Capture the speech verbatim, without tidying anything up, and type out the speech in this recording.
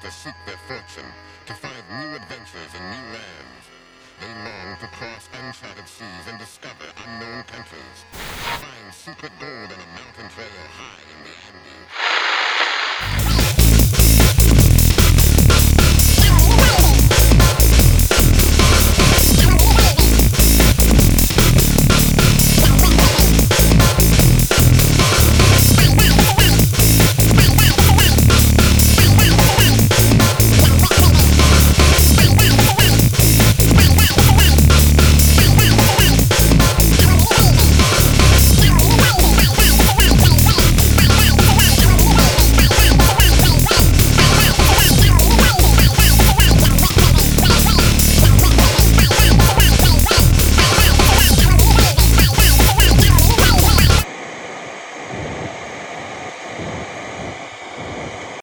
to seek their fortune, to find new adventures in new lands. They long to cross uncharted seas and discover unknown countries, find secret gold in a mountain trail high in the Andes.